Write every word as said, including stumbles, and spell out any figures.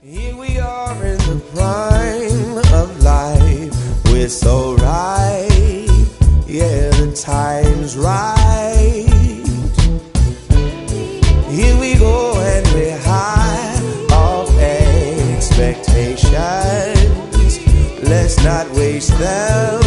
Here we are in the prime of life. We're so right. Yeah, the time's right. Here we go and we're high off expectations. Let's not waste them.